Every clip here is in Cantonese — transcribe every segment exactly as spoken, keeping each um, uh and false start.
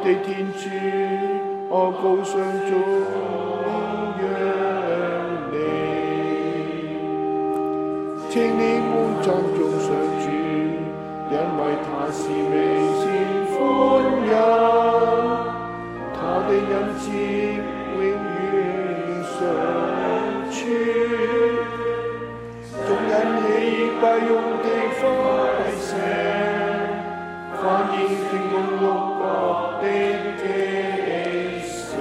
的天主，我高尚頌揚你。請你們讚頌上主，因為他是美善寬仁，他的恩慈永遠常存。眾人喜不用的快聲，反映天空六國的景象。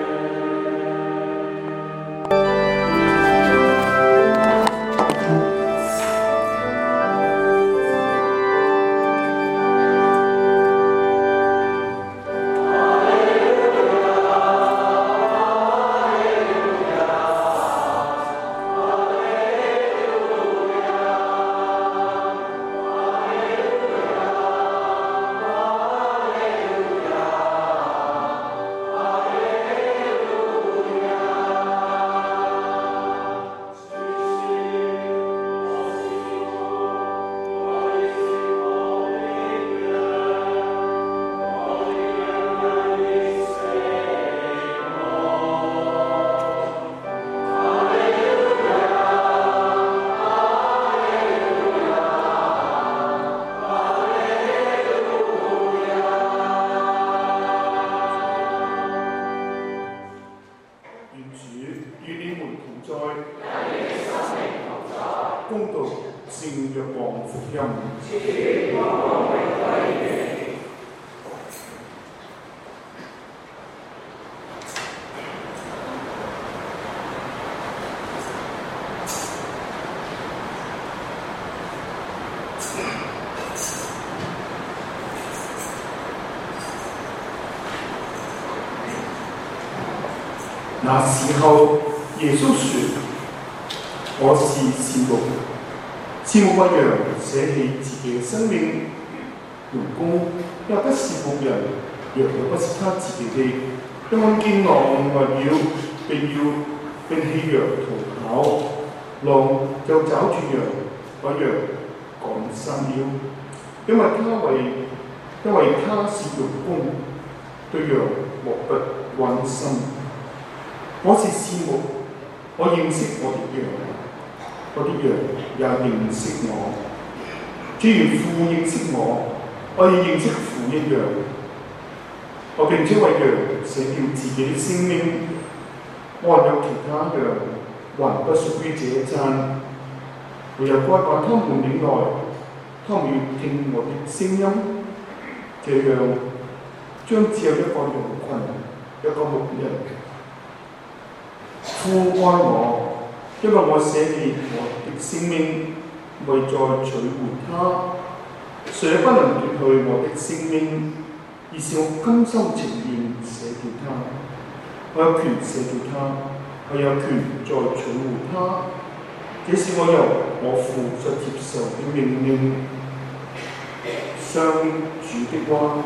那時候，耶穌說：我是善牧，善牧為羊捨棄自己嘅生命，羊羔也不是牧人，羊也不是他自己的。因為見狼圍繞，並要並棄羊逃跑，狼就抓住羊，把羊趕散了。因為他為因為他是羊公，對羊漠不關心。我是善牧，我認識我的羊，我的羊也認識我。正如父認識我，我也認識父一樣。我並且為羊捨掉自己的性命。我還有其他羊，還不屬於這一餐。我又該把他們領來，他們要聽我的聲音。這樣將只有一個羊群，一個牧人。父愛我，因為我捨棄我的性命，為再取回他。誰不能奪去我的性命，而是我甘心情願捨掉他。我有權捨掉他，我有權再取回他。這是我由我父所接受的命令。上主的話。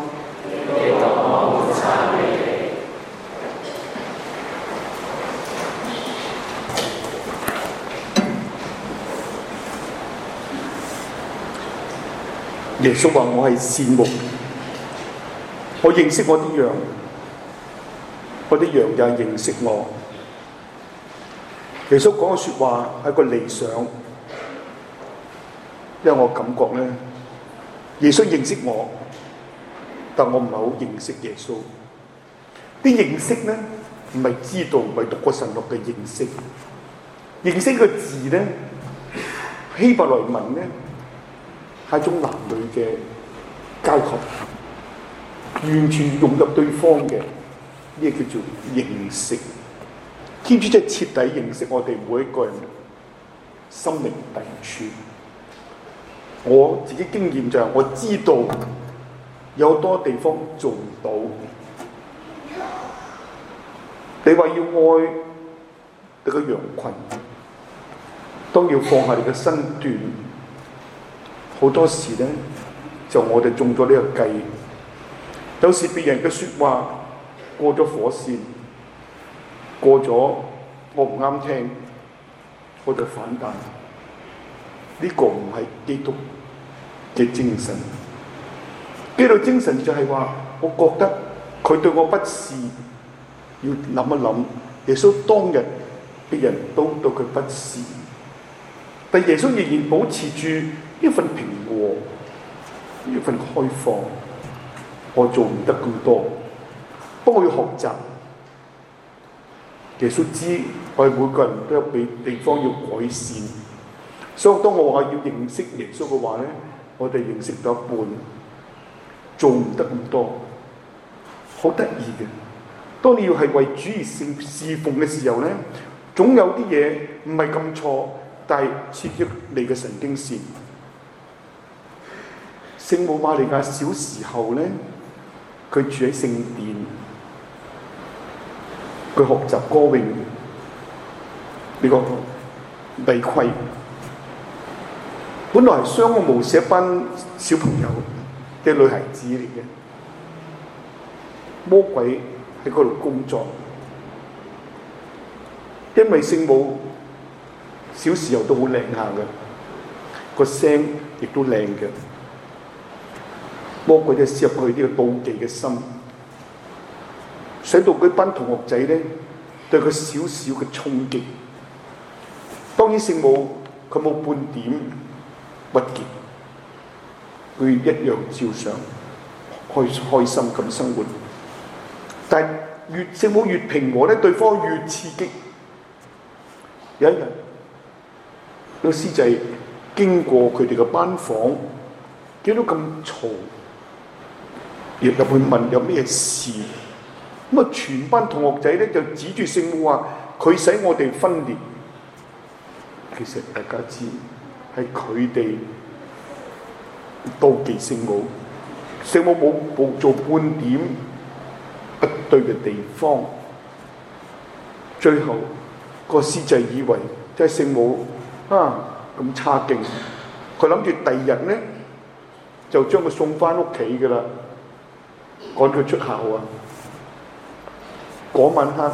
耶穌話：我係善牧，我認識我啲羊，我啲羊也認識我。耶穌講嘅説話係個理想，因為我感覺咧，耶穌認識我，但我唔係好認識耶穌。啲認識咧，唔係知道，唔係讀過神學嘅認識。認識個字咧，希伯來文咧，係一種男女嘅交合，完全融入對方嘅，呢個叫做認識。天主即係徹底認識我哋每一個人心靈深處。我自己經驗就係我知道有好多地方做唔到。你話要愛你個羊群，當要放下你嘅身段。好多時咧，就我哋中咗呢個計。有時別人嘅説話過咗火線，過咗我唔啱聽，我就反彈。呢、這個唔係基督嘅精神。基督精神就係話，我覺得佢對我不是，要諗一諗，耶穌當日嘅人都對佢不是，但耶穌仍然保持住一份平和，一份開放。我做唔得咁多，不過我要學習。耶穌知我哋每個人都有俾地方要改善，所以當我話要認識耶穌嘅話咧，我哋認識到一半，做唔得咁多，好得意嘅。當你要係為主而侍侍奉嘅時候咧，總有啲嘢唔係咁錯，但係刺激你嘅神經線。聖母瑪利亞小時候咧，佢住喺聖殿，佢學習歌詠呢個禮規，本來係相安無事一班小朋友嘅女孩子嚟嘅，魔鬼喺嗰度工作，因為聖母小時候都好靚下嘅，個聲亦都靚嘅。魔鬼就攝入去呢個妒忌嘅心，使到嗰班同學仔咧對佢少少嘅衝擊。當然聖母佢冇半點鬱結，佢一樣照常開開心咁生活。但係越聖母越平和咧，對方越刺激。有一日，個司祭經過佢哋嘅班房，見到咁嘈，入入去問有咩事，咁啊全班同學仔咧就指住聖母話：佢使我哋分裂。其實大家知係佢哋妒忌聖母，聖母冇冇做半點不對嘅地方。最後個司祭以為即係聖母啊咁差勁，佢諗住第二日咧就將佢送翻屋企㗎啦。趕佢出校啊！嗰晚黑，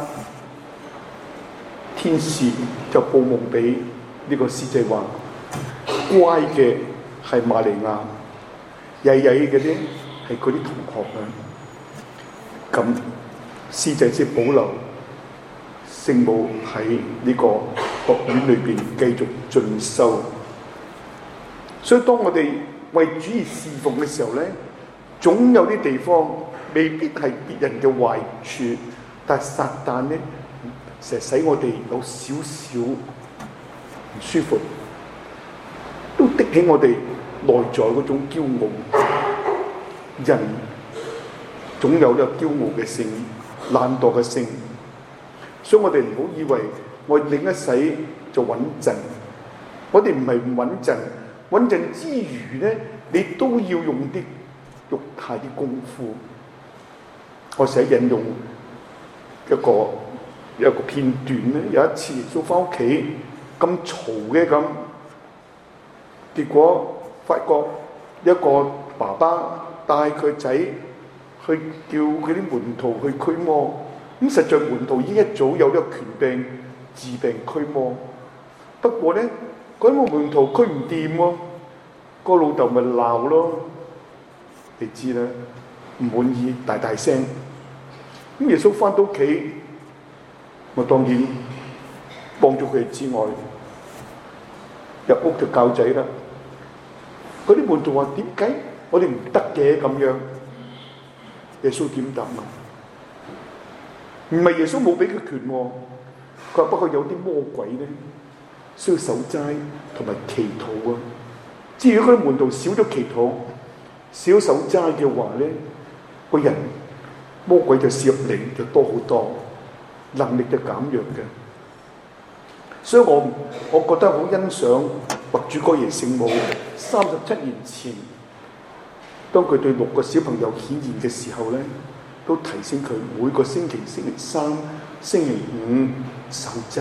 天使就報夢俾呢個司祭話：乖嘅係瑪利亞，曳曳嘅咧係嗰啲同學啊。咁司祭先保留聖母喺呢個學院裏邊繼續進修。所以當我哋為主而侍奉嘅時候咧，總有啲地方未必係別人嘅壞處，但係撒旦咧成日使我哋有少少唔舒服，都激起我哋內在嗰種驕傲。人總有呢個驕傲嘅性、懶惰嘅性，所以我哋唔好以為我領一洗就穩陣。我哋唔係唔穩陣，穩陣之餘咧，你都要用啲肉態啲功夫。我成日引用一個一個片段咧，有一次耶穌翻屋企咁嘈嘅咁，結果發覺一個爸爸帶佢仔去叫佢啲門徒去驅魔，咁實在門徒已經一早有呢個權柄治病驅魔，不過咧嗰啲門徒驅唔掂喎，個老豆咪鬧咯，你知啦，唔滿意大大聲。咁耶穌翻到屋企，我當然幫咗佢哋之外，入屋就教仔啦。嗰啲門徒話：點解我哋唔得嘅咁樣？耶穌點答啊？唔係耶穌冇俾佢權喎，佢話不過有啲魔鬼咧需要守齋同埋祈禱啊。至於嗰啲門徒少咗祈禱、少守齋嘅話咧，個人魔鬼就攝入嚟就多好多，能力就減弱嘅。所以我我覺得好欣賞或主哥耶聖母三十七年前，當佢對六個小朋友顯現嘅時候咧，都提醒佢每個星期星期三、星期五守齋。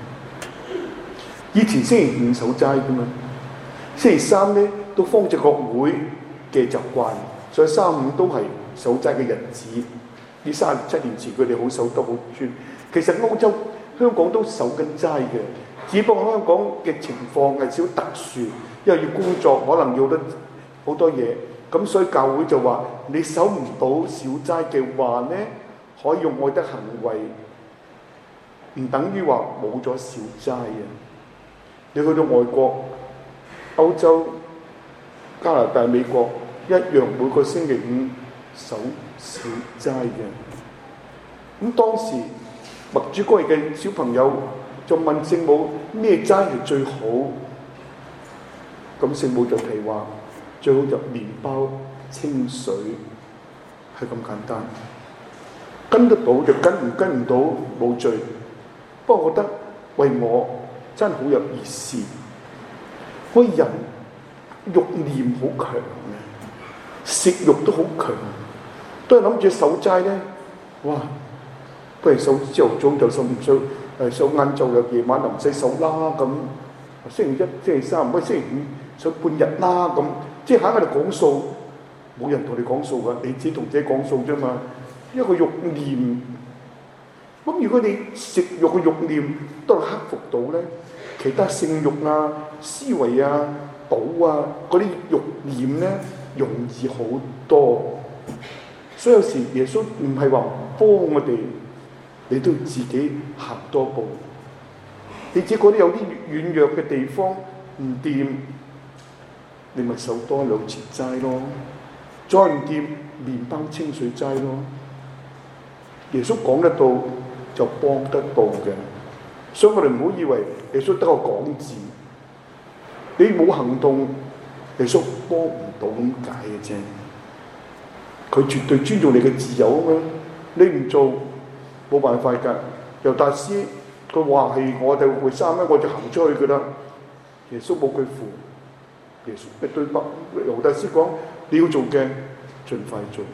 以前星期五守齋噶嘛，星期三咧都方濟各會嘅習慣，所以三五都係守齋嘅日子。呢三十七年前佢哋好守得好專。其實歐洲、香港都守緊齋嘅，只不過香港嘅情況係少特殊，因為要工作，可能要得好多嘢。 咁所以教會就話：你守唔到小齋嘅話呢，可以用愛的行為，唔等於話冇咗小齋啊！你去到外國、歐洲、加拿大、美國一樣，每個星期五守小齋嘅。咁當時麥珠哥嘅小朋友就問聖母咩齋係最好？咁聖母就提話：最好就麵包、清水，係咁簡單。跟得到就跟，唔跟唔到冇罪。不過我覺得為我真係好有意思，我人慾念好強嘅，食慾都好強，都係諗住守齋咧。哇！不如守朝頭早就守唔守？誒守晏晝又夜晚又唔使守啦咁。星期一、星期三唔可以星期五守半日啦咁。即係喺我哋講數，冇人同你講數㗎，你自己同自己講數啫嘛。一個慾念，咁如果你食慾嘅慾念都係克服到咧，其他性慾啊、思維啊、賭啊嗰啲慾念咧，容易好多。所以有時耶穌唔係話幫我哋，你都要自己行多步。你只覺得有啲軟弱嘅地方唔掂，你咪守多兩次齋咯。再唔掂，麵包清水齋咯。耶穌講得到就幫得到嘅，所以我哋唔好以為耶穌得個講字，你冇行動，耶穌幫唔到咁解嘅啫。佢絕對尊重你嘅自由啊嘛，你唔做冇辦法㗎。猶大師佢話係我哋會衫咧，我就行出去㗎啦。耶穌冇佢扶，耶穌對白猶大師講：你要做嘅，盡快做。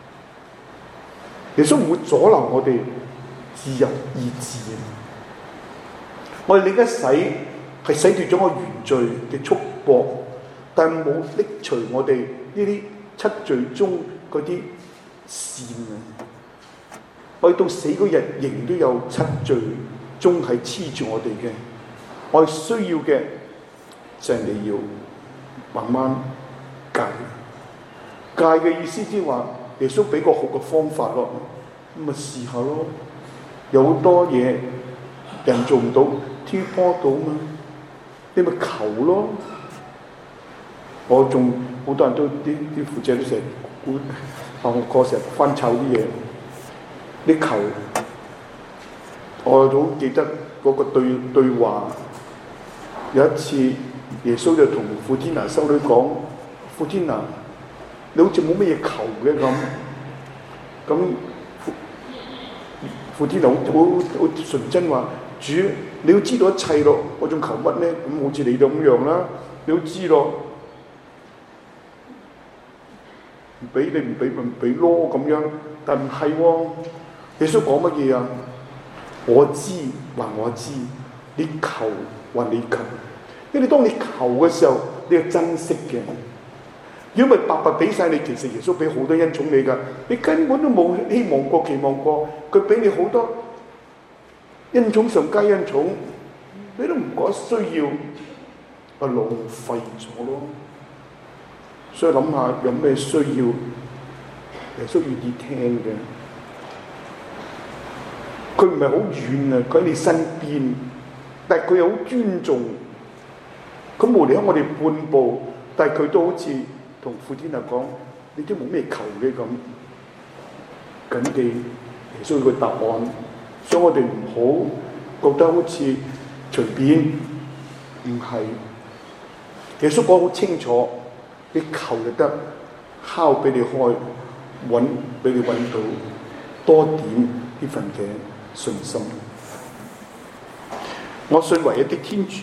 耶穌唔會阻撓我哋自由意志嘅。我哋另一洗係洗脫咗我原罪嘅束縛，但係冇拎除我哋呢啲七罪中嗰啲線啊！我哋到死嗰日仍都有七罪中係黐住我哋嘅。我哋需要嘅就係你要慢慢戒。戒嘅意思即係話，耶穌俾個好嘅方法咯，咁咪試下咯。有好多嘢人做唔到，天幫到嘛，你咪求咯。我仲好多人都啲啲負責都成日估，啊我過成日翻炒啲嘢，你求。我好記得嗰個對對話，有一次耶穌就同傅天娜修女講：傅天娜，你好似冇乜嘢求嘅咁。咁傅天娜好好好純真話：主，你要知道一切咯，我仲求乜咧？咁好似你咁樣啦，你都知咯，唔俾你唔俾咪唔俾咯咁樣。但唔係喎，耶穌講乜嘢啊？我知還我知，你求還你求，因為當你求嘅時候，你係珍惜嘅。如果唔係白白俾晒你，其實耶穌俾好多恩寵你㗎，你根本都冇希望過、期望過，佢俾你好多恩寵上加恩寵，你都唔覺得需要，啊浪費咗咯。所以諗下有咩需要，耶穌願意聽嘅。佢唔係好遠啊，佢喺你身邊，但係佢又好尊重。佢無理喺我哋半步，但係佢都好似同傅天娜講：你都冇咩求嘅咁。緊記耶穌嘅答案，所以我哋唔好覺得好似隨便，唔係。耶穌講好清楚，你求就得，敲俾你開，揾俾你揾到，多點呢份嘅信心。我信唯一的天主，